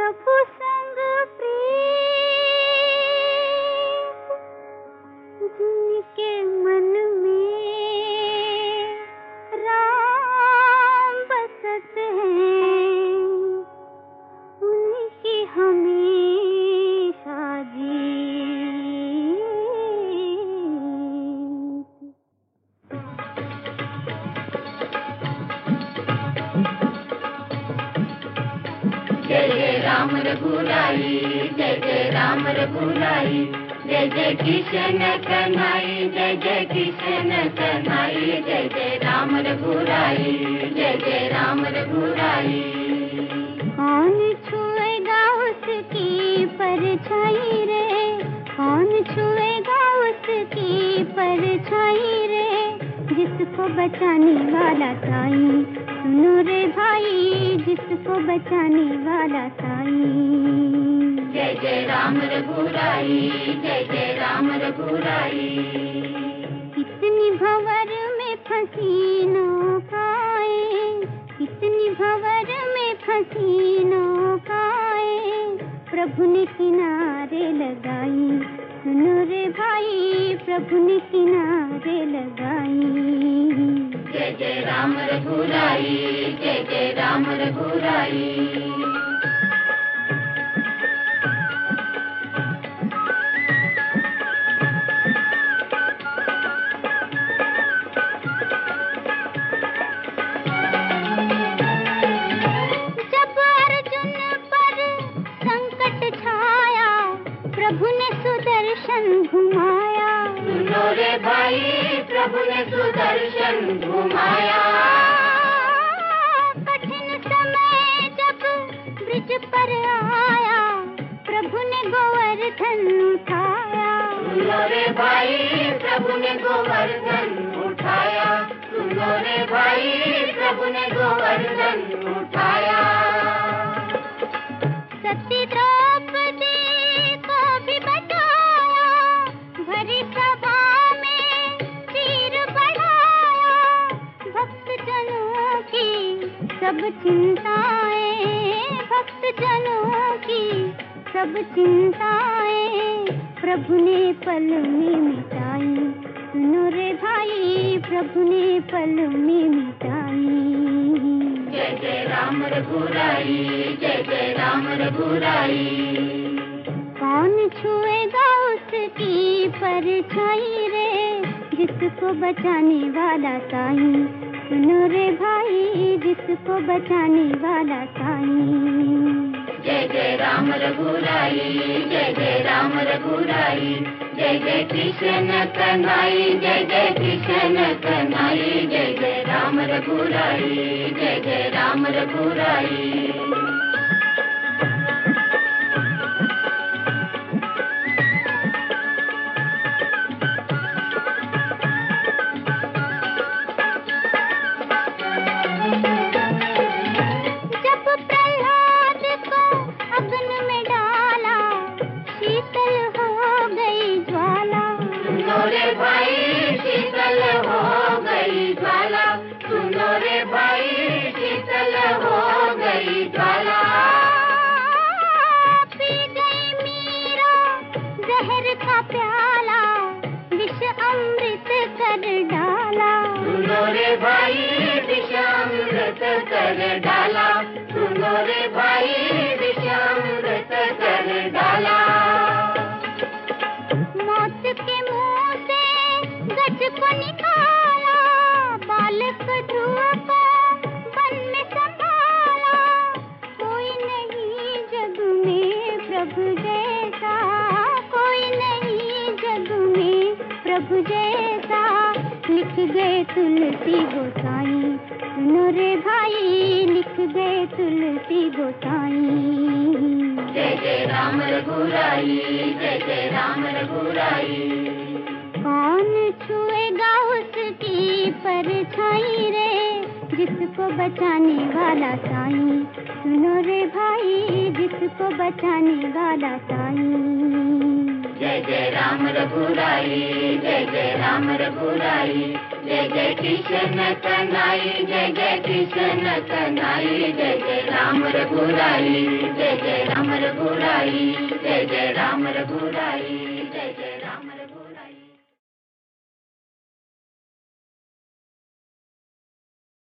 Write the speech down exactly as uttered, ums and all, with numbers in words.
प्रभु संग प्रीत जिनके मन में राम बसत हैं, उनकी हमेशा जीत। जय जय राम रघुराई, जय जय राम रघुराई, जय जय कृष्ण कन्हई, जय जय कृष्ण कन्हई, जय जय राम रघुराई, जय जय राम रघुराई। कौन छुएगा उसकी परछाई रे, कौन छुएगा उसकी परछाई रे, जिसको बचाने वाला साईं, सुनो रे भाई, जिसको बचाने वाला साईं। जय जय राम रघुराई, जय जय राम रघुराई। कितनी भंवर में फंसी नौकाएं, कितनी भंवर में फंसी नौकाएं, प्रभु ने किनारे लगाई, सुनो रे भाई, प्रभु ने किनारे लगाई। जय जय राम रघुराई, जय जय राम रघुराई। जब अर्जुन पर संकट छाया, प्रभु ने सुदर्शन घुमाया, सुनो रे भाई, प्रभु ने सुदर्शन घुमाया। कठिन समय जब ब्रिज पर आया, प्रभु ने गोवर्धन उठाया, सुनो रे भाई, प्रभु ने गोवर्धन उठाया, सुनो रे भाई, प्रभु ने गोवर्धन उठाया। सती द्रौपदी को भी बचाया, भरी सभा में तीर बढ़ाया, भक्त जनों की सब चिंताएं, भक्त जनों की सब चिंताएं, प्रभु ने पल में मिटाई, सुनो रे भाई, प्रभु ने पल में मिटाई। जय जय राम रघुराई, जय जय राम रघुराई। कौन छुएगा उसकी परछाई रे, जिसको बचाने वाला साईं, सुनो रे भाई, जिसको बचाने वाला साईं। जय जय राम रघुराई, जय जय राम रघुराई, जय जय कृष्ण कन्हई, जय जय कृष्ण कन्हई, जय जय राम रघुराई, जय जय राम रघुराई। जब प्रहलाद को अग्नि में डाला, शीतल हो गई ज्वाला, सुनो रे भाई, शीतल हो गई ज्वाला, सुनो रे भाई, शीतल हो गई ज्वाला। पी गई मीरा जहर का प्याला, विष अमृत कर डाला, सुनो रे भाई, विष अमृत कर डाला, सुनो रे भाई, विष अमृत कर डाला। मौत के मुंह से गज को निकाला, बालक ध्रुव को वन में संभाला, कोई नहीं जग में प्रभु जैसा, कोई नहीं जग में प्रभु जैसा, लिख गए तुलसी गोसाई, सुनो रे भाई, लिख गए तुलसी गोसाई। जय जय राम रघुराई, जय जय राम रघुराई। कौन छुएगा उसकी परछाई रे, जिसको बचाने वाला साईं, सुनो रे भाई, जिसको बचाने वाला साईं। जय जय राम रघुराई, जय जय राम रघुराई, जय जय कृष्ण कन्हई, जय जय कृष्ण कन्हई, जय जय राम रघुराई, जय जय राम रघुराई, जय जय राम रघुराई, जय जय